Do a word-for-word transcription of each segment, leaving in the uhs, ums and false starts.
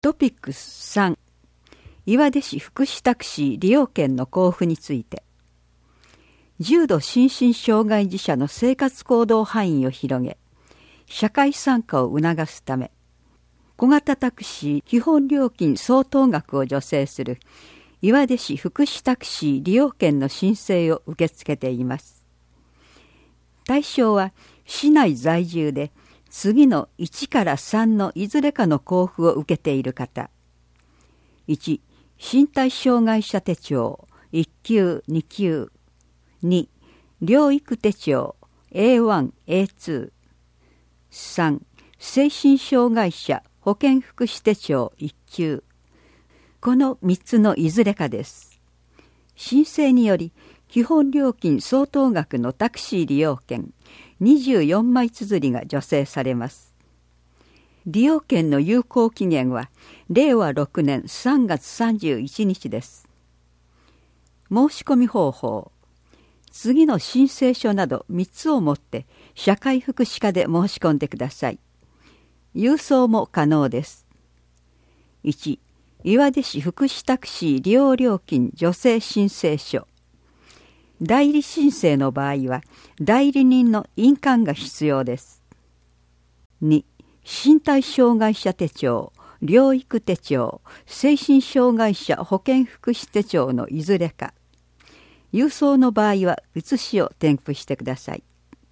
トピックスさん、岩出市福祉タクシー利用券の交付について。重度心身障害児者の生活行動範囲を広げ、社会参加を促すため、小型タクシー基本料金相当額を助成する岩出市福祉タクシー利用券の申請を受け付けています。対象は市内在住で次のいちからさんのいずれかの交付を受けている方。いち、身体障害者手帳いっ級に級。に、療育手帳 エーワン、エーツー。さん、精神障害者保健福祉手帳いっ級。このみっつのいずれかです。申請により基本料金相当額のタクシー利用券にじゅうよんまい綴りが助成されます。利用券の有効期限はれいわろくねんさんがつさんじゅういちにちです。申し込み方法。次の申請書などみっつを持って社会福祉課で申し込んでください。郵送も可能です。いち、岩出市福祉タクシー利用料金助成申請書。代理申請の場合は代理人の印鑑が必要です。に、身体障害者手帳、療育手帳、精神障害者保健福祉手帳のいずれか。郵送の場合は写しを添付してください。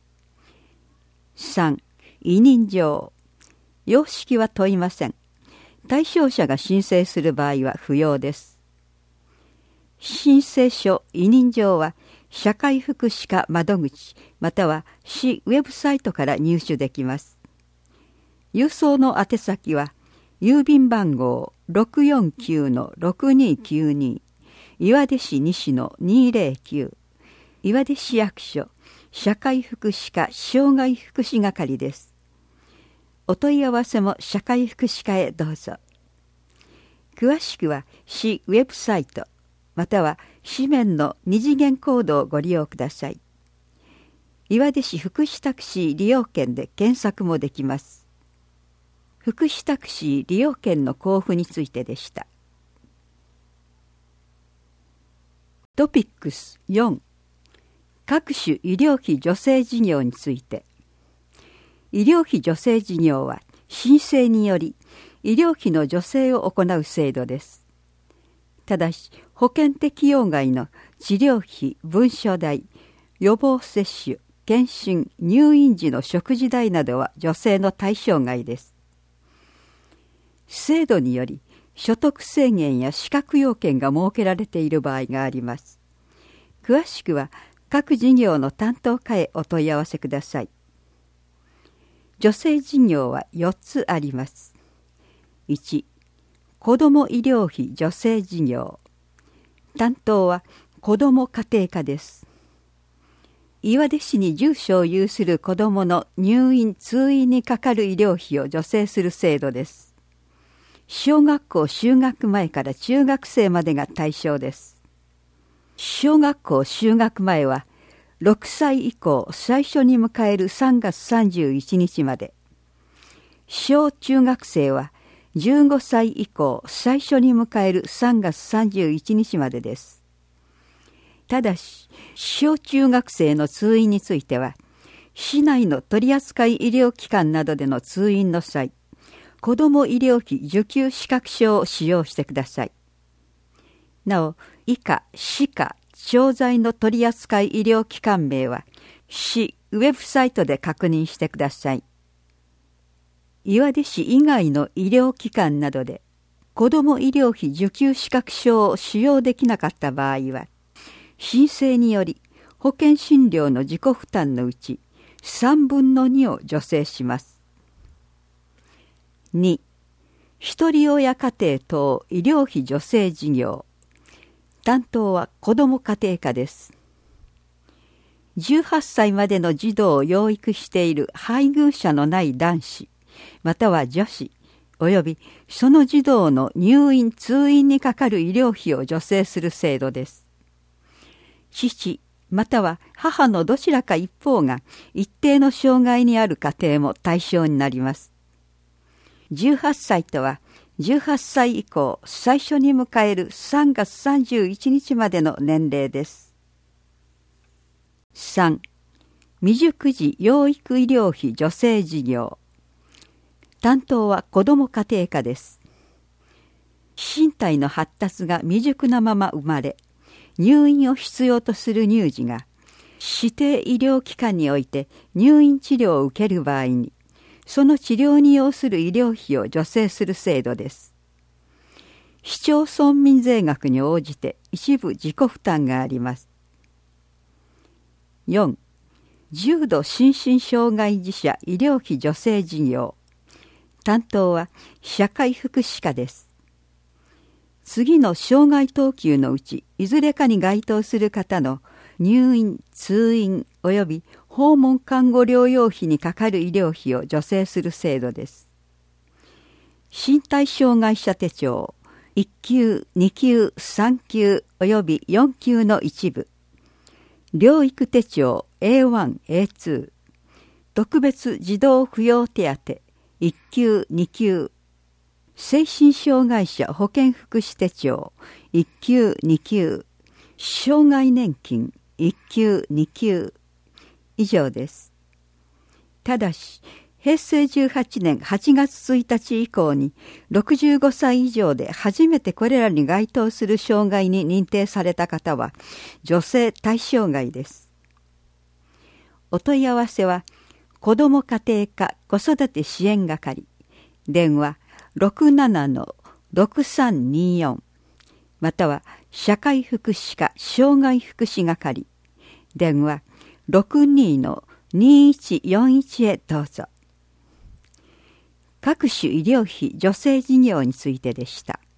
さん、委任状。様式は問いません。対象者が申請する場合は不要です。申請書、委任状は社会福祉課窓口または市ウェブサイトから入手できます。郵送の宛先は郵便番号 ろくよんきゅうのろくにきゅうに 岩出市西のにぜろきゅう岩出市役所社会福祉課障害福祉係です。お問い合わせも社会福祉課へどうぞ。詳しくは市ウェブサイトまたは紙面の二次元コードをご利用ください。岩出市福祉タクシー利用券で検索もできます。福祉タクシー利用券の交付についてでした。トピックスよん、各種医療費助成事業について。医療費助成事業は申請により医療費の助成を行う制度です。ただし保険適用外の治療費、文書代、予防接種、検診、入院時の食事代などは助成の対象外です。制度により所得制限や資格要件が設けられている場合があります。詳しくは各事業の担当課へお問い合わせください。助成事業はよっつあります。いち、子ども医療費助成事業。担当は子ども家庭課です。岩出市に住所を有する子どもの入院・通院にかかる医療費を助成する制度です。小学校就学前から中学生までが対象です。小学校就学前はろくさい以降最初に迎えるさんがつさんじゅういちにちまで。小中学生はじゅうごさい以降最初に迎えるさんがつさんじゅういちにちまでです。ただし小中学生の通院については市内の取扱医療機関などでの通院の際子ども医療費受給資格証を使用してください。なお以下市か調剤の取扱医療機関名は市ウェブサイトで確認してください。岩出市以外の医療機関などで子ども医療費受給資格証を使用できなかった場合は申請により保険診療の自己負担のうちさんぶんのにを助成します。に、ひとり親家庭等医療費助成事業。担当は子ども家庭課です。じゅうはっさいまでの児童を養育している配偶者のない男子または女子およびその児童の入院・通院にかかる医療費を助成する制度です。父または母のどちらか一方が一定の障害にある家庭も対象になります。じゅうはっさいとはじゅうはっさい以降最初に迎えるさんがつさんじゅういちにちまでの年齢です。さん. 未熟児養育医療費助成事業。担当は子ども家庭科です。身体の発達が未熟なまま生まれ、入院を必要とする乳児が指定医療機関において入院治療を受ける場合に、その治療に要する医療費を助成する制度です。市町村民税額に応じて一部自己負担があります。よん. 重度心身障害児者医療費助成事業。担当は社会福祉課です。次の障害等級のうちいずれかに該当する方の入院・通院及び訪問看護療養費にかかる医療費を助成する制度です。身体障害者手帳いっきゅう、にきゅう、さんきゅう及びよんきゅうの一部、療育手帳 エーワン、エーツー、特別児童扶養手当いっきゅう、にきゅう、精神障害者保健福祉手帳いっきゅう、にきゅう、障害年金いっきゅう、にきゅう以上です。ただし、へいせいじゅうはちねんはちがつついたち以降にろくじゅうごさい以上で初めてこれらに該当する障害に認定された方は助成対象外です。お問い合わせは子ども家庭科子育て支援係、電話 ろくななのろくさんによん または社会福祉課障害福祉係、電話 ろくにのにいちよんいち へどうぞ。各種医療費助成事業についてでした。